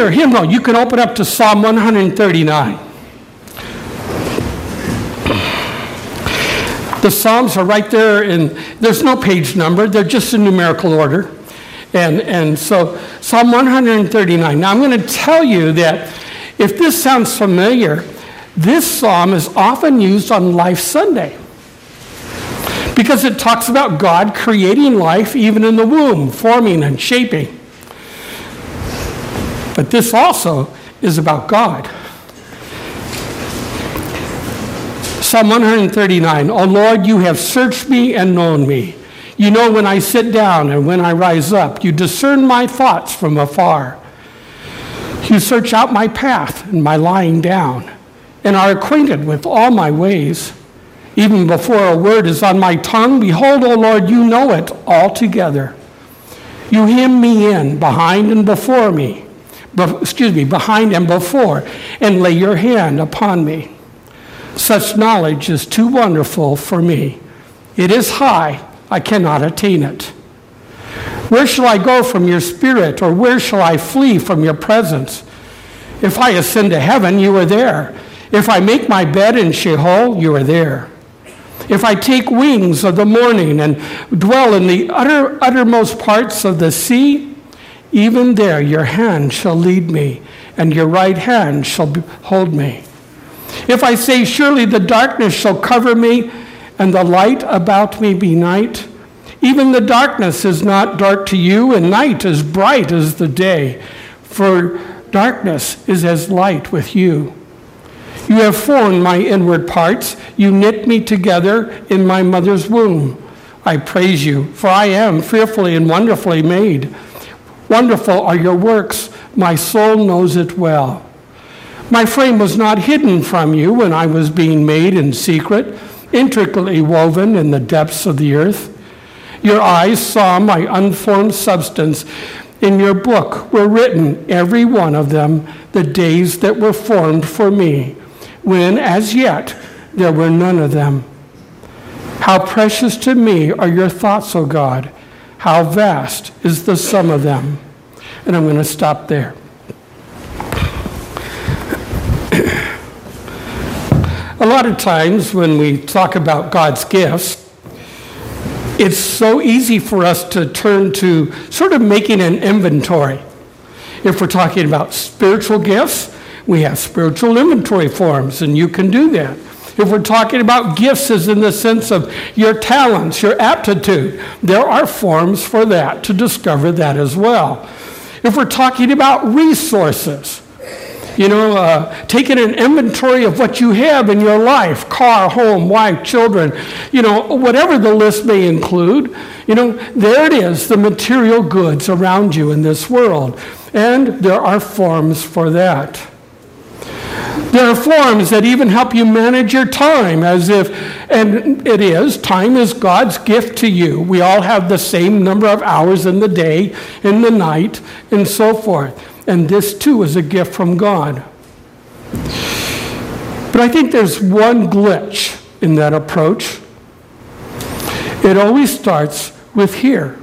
your hymnal, you can open up to Psalm 139. The Psalms are right there, and there's no page number. They're just in numerical order. And so Psalm 139. Now, I'm going to tell you that if this sounds familiar, this psalm is often used on Life Sunday because it talks about God creating life even in the womb, forming and shaping. But this also is about God. Psalm 139, O Lord, you have searched me and known me. You know when I sit down and when I rise up. You discern my thoughts from afar. You search out my path and my lying down, and are acquainted with all my ways. Even before a word is on my tongue, behold, O Lord, you know it altogether. You hem me in behind and before me. Behind and before, and lay your hand upon me. Such knowledge is too wonderful for me. It is high, I cannot attain it. Where shall I go from your spirit, or where shall I flee from your presence? If I ascend to heaven, you are there. If I make my bed in Sheol, you are there. If I take wings of the morning and dwell in the uttermost parts of the sea, even there your hand shall lead me, and your right hand shall hold me. If I say, surely the darkness shall cover me, and the light about me be night, even the darkness is not dark to you, and night is bright as the day, for darkness is as light with you. You have formed my inward parts. You knit me together in my mother's womb. I praise you, for I am fearfully and wonderfully made. Wonderful are your works. My soul knows it well. My frame was not hidden from you when I was being made in secret, intricately woven in the depths of the earth. Your eyes saw my unformed substance. In your book were written, every one of them, the days that were formed for me, when as yet there were none of them. How precious to me are your thoughts, O God. How vast is the sum of them. And I'm going to stop there. A lot of times when we talk about God's gifts, it's so easy for us to turn to sort of making an inventory. If we're talking about spiritual gifts, we have spiritual inventory forms, and you can do that. If we're talking about gifts as in the sense of your talents, your aptitude, there are forms for that to discover that as well. If we're talking about resources, taking an inventory of what you have in your life, car, home, wife, children, whatever the list may include, there it is, the material goods around you in this world. And there are forms for that. There are forms that even help you manage your time time is God's gift to you. We all have the same number of hours in the day, in the night, and so forth. And this too is a gift from God. But I think there's one glitch in that approach. It always starts with here.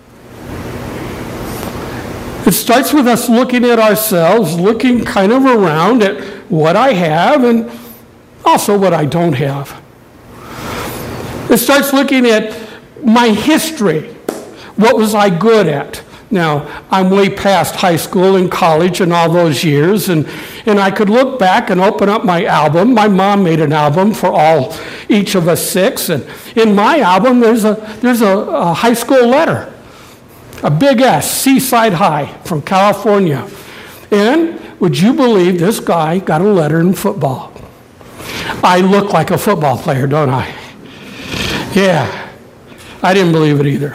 It starts with us looking at ourselves, looking kind of around at what I have and also what I don't have. It starts looking at my history. What was I good at? Now, I'm way past high school and college and all those years, and I could look back and open up my album. My mom made an album for each of us 6, and in my album there's a high school letter, a big S, Seaside High from California. And would you believe this guy got a letter in football? I look like a football player, don't I? Yeah, I didn't believe it either.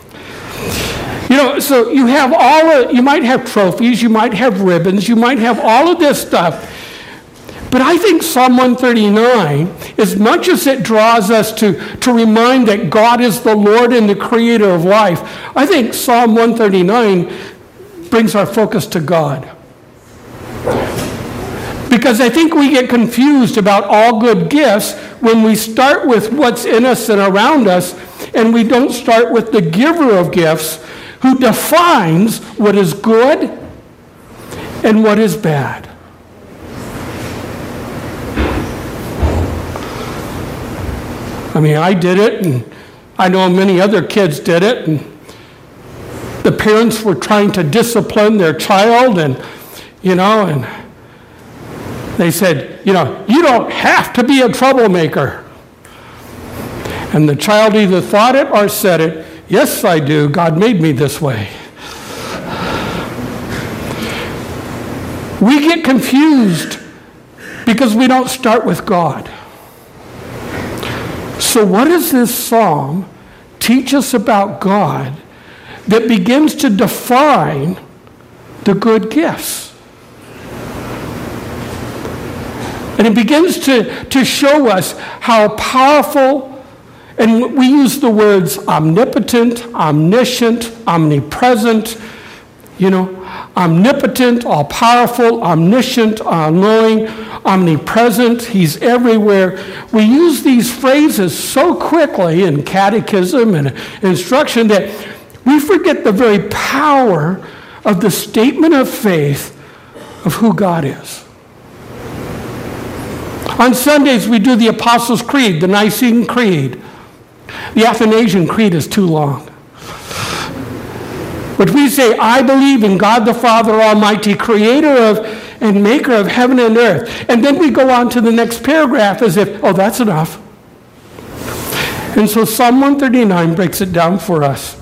So you have you might have trophies, you might have ribbons, you might have all of this stuff. But I think Psalm 139, as much as it draws us to remind that God is the Lord and the creator of life, I think Psalm 139 brings our focus to God. Because I think we get confused about all good gifts when we start with what's in us and around us, and we don't start with the giver of gifts who defines what is good and what is bad. I mean, I did it, and I know many other kids did it, and the parents were trying to discipline their child, and they said, you don't have to be a troublemaker. And the child either thought it or said it. Yes, I do. God made me this way. We get confused because we don't start with God. So what does this psalm teach us about God that begins to define the good gifts? And it begins to show us how powerful, and we use the words omnipotent, omniscient, omnipresent, omnipotent, all-powerful, omniscient, all-knowing, omnipresent. He's everywhere. We use these phrases so quickly in catechism and instruction that we forget the very power of the statement of faith of who God is. On Sundays, we do the Apostles' Creed, the Nicene Creed. The Athanasian Creed is too long. But we say, I believe in God the Father Almighty, creator of and maker of heaven and earth. And then we go on to the next paragraph as if, oh, that's enough. And so Psalm 139 breaks it down for us.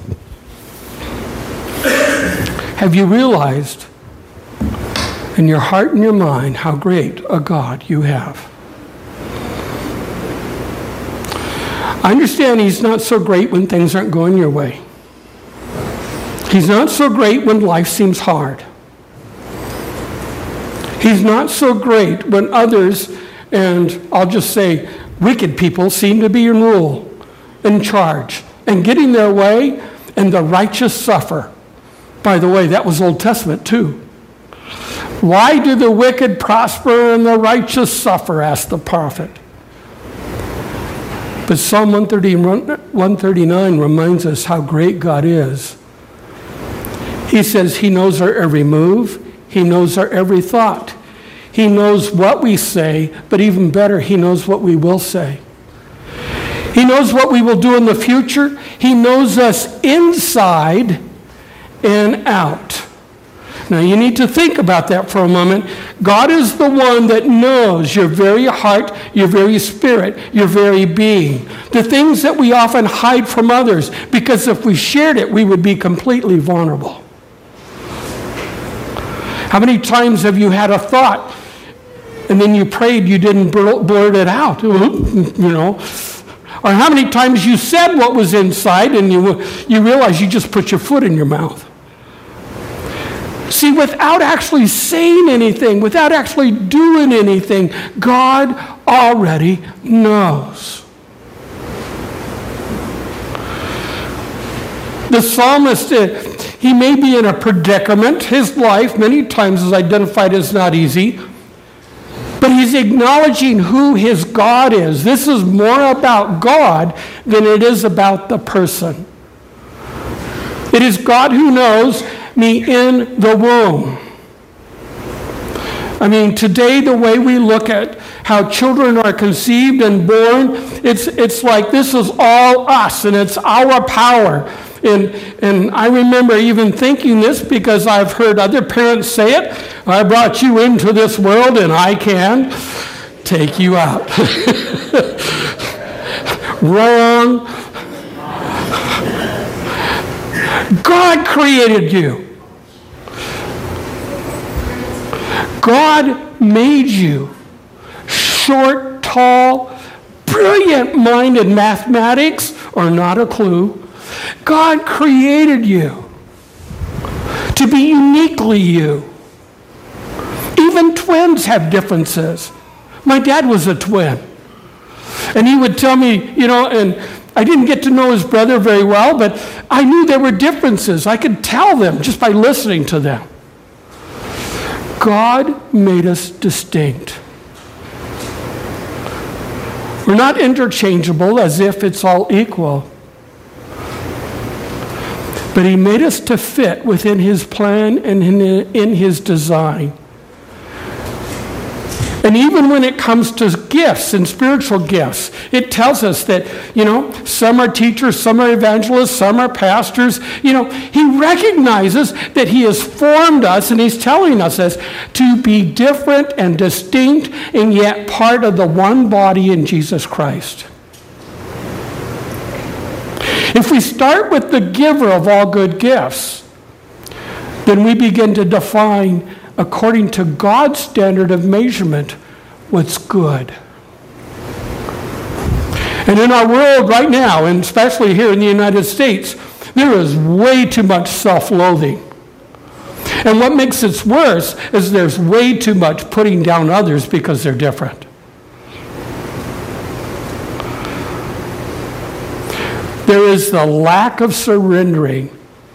Have you realized in your heart and your mind how great a God you have? I understand he's not so great when things aren't going your way. He's not so great when life seems hard. He's not so great when others, and I'll just say wicked people, seem to be in rule, in charge, and getting their way, and the righteous suffer. By the way, that was Old Testament too. Why do the wicked prosper and the righteous suffer, asked the prophet. But Psalm 139 reminds us how great God is. He says he knows our every move. He knows our every thought. He knows what we say, but even better, he knows what we will say. He knows what we will do in the future. He knows us inside and out. Now, you need to think about that for a moment. God is the one that knows your very heart, your very spirit, your very being. The things that we often hide from others, because if we shared it, we would be completely vulnerable. How many times have you had a thought, and then you prayed you didn't blurt it out, Or how many times you said what was inside, and you realize you just put your foot in your mouth? See, without actually saying anything, without actually doing anything, God already knows. The psalmist, he may be in a predicament. His life many times is identified as not easy. But he's acknowledging who his God is. This is more about God than it is about the person. It is God who knows me in the womb. I mean, today the way we look at how children are conceived and born, it's like this is all us and it's our power. And I remember even thinking this because I've heard other parents say it. I brought you into this world and I can take you out. Wrong. God created you. God made you. Short, tall, brilliant-minded mathematics, or not a clue. God created you to be uniquely you. Even twins have differences. My dad was a twin. And he would tell me, and I didn't get to know his brother very well, but I knew there were differences. I could tell them just by listening to them. God made us distinct. We're not interchangeable as if it's all equal. But he made us to fit within his plan and in his design. And even when it comes to gifts and spiritual gifts, it tells us that, some are teachers, some are evangelists, some are pastors. He recognizes that he has formed us, and he's telling us this, to be different and distinct and yet part of the one body in Jesus Christ. If we start with the giver of all good gifts, then we begin to define, according to God's standard of measurement, what's good. And in our world right now, and especially here in the United States, there is way too much self-loathing. And what makes it worse is there's way too much putting down others because they're different. There is the lack of surrendering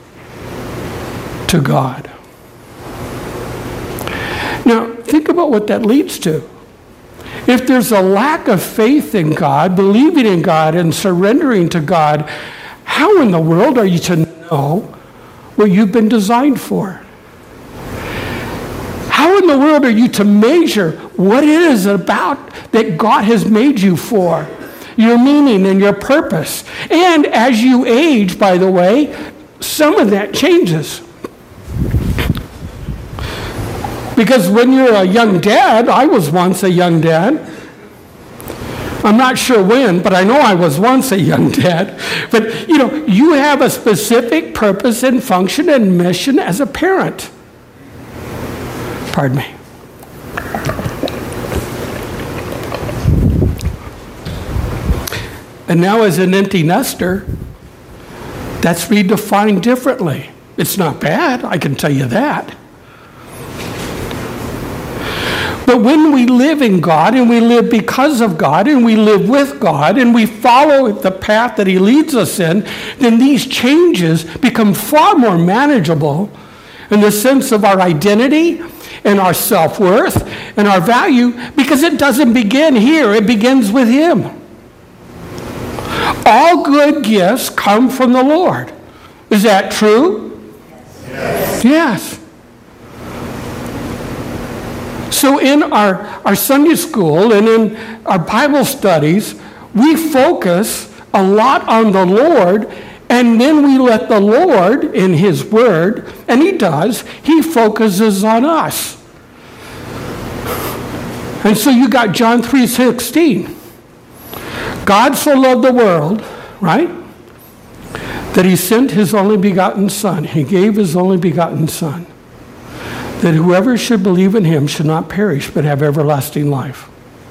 to God. Now, think about what that leads to. If there's a lack of faith in God, believing in God, and surrendering to God, how in the world are you to know what you've been designed for? How in the world are you to measure what it is about that God has made you for? Your meaning and your purpose. And as you age, by the way, some of that changes. Because when you're a young dad, I was once a young dad. I'm not sure when, but I know I was once a young dad. But, you have a specific purpose and function and mission as a parent. Pardon me. And now as an empty nester, that's redefined differently. It's not bad, I can tell you that. But when we live in God, and we live because of God, and we live with God, and we follow the path that he leads us in, then these changes become far more manageable in the sense of our identity and our self-worth and our value, because it doesn't begin here, it begins with him. All good gifts come from the Lord. Is that true? Yes. Yes. So in our Sunday school and in our Bible studies, we focus a lot on the Lord, and then we let the Lord, in his word, and he focuses on us. And so you got John 3:16. God so loved the world, right, that he sent his only begotten Son. He gave his only begotten Son, that whoever should believe in him should not perish but have everlasting life.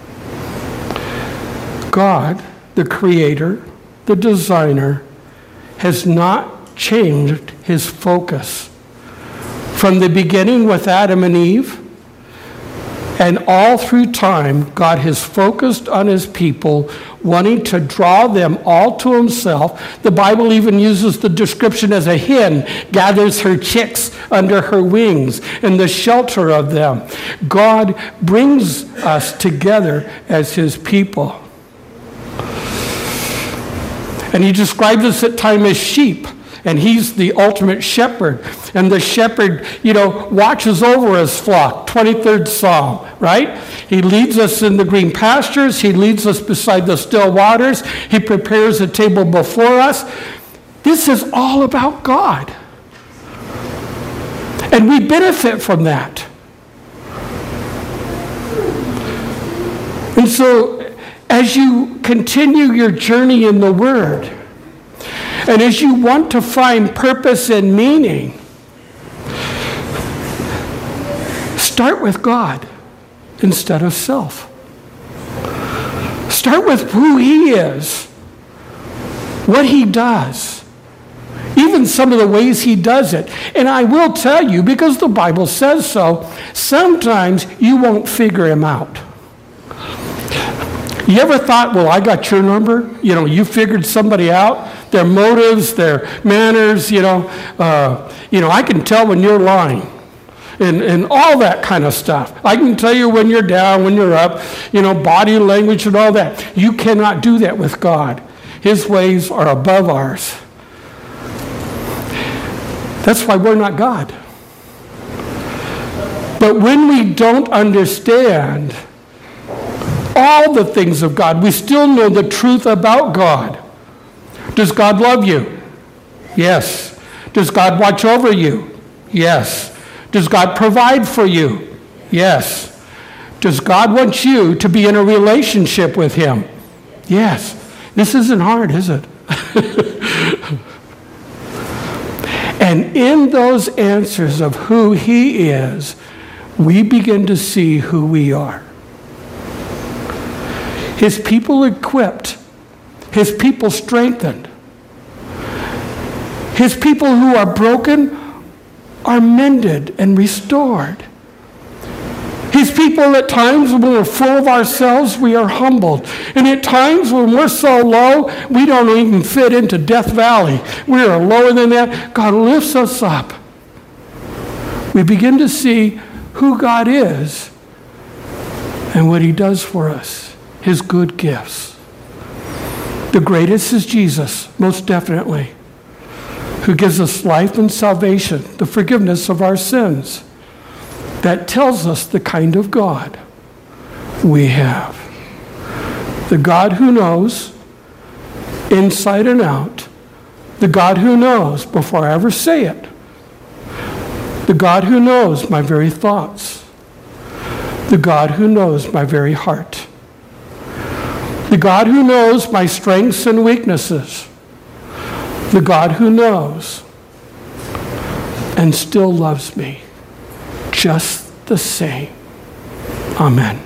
God, the creator, the designer, has not changed his focus. From the beginning with Adam and Eve, and all through time, God has focused on his people, wanting to draw them all to himself. The Bible even uses the description as a hen gathers her chicks under her wings in the shelter of them. God brings us together as his people. And he describes us at times as sheep. And he's the ultimate shepherd. And the shepherd, watches over his flock. 23rd Psalm, right? He leads us in the green pastures. He leads us beside the still waters. He prepares a table before us. This is all about God. And we benefit from that. And so, as you continue your journey in the Word, and as you want to find purpose and meaning, start with God instead of self. Start with who he is, what he does, even some of the ways he does it. And I will tell you, because the Bible says so, sometimes you won't figure him out. You ever thought, well, I got your number? You figured somebody out, their motives, their manners, I can tell when you're lying and all that kind of stuff. I can tell you when you're down, when you're up, body language and all that. You cannot do that with God. His ways are above ours. That's why we're not God. But when we don't understand all the things of God, we still know the truth about God. Does God love you? Yes. Does God watch over you? Yes. Does God provide for you? Yes. Does God want you to be in a relationship with Him? Yes. This isn't hard, is it? And in those answers of who He is, we begin to see who we are. His people equipped, His people strengthened. His people who are broken are mended and restored. His people, at times when we're full of ourselves, we are humbled. And at times when we're so low, we don't even fit into Death Valley. We are lower than that. God lifts us up. We begin to see who God is and what He does for us, His good gifts. The greatest is Jesus, most definitely, who gives us life and salvation, the forgiveness of our sins. That tells us the kind of God we have. The God who knows inside and out. The God who knows before I ever say it. The God who knows my very thoughts. The God who knows my very heart. The God who knows my strengths and weaknesses. The God who knows and still loves me just the same. Amen.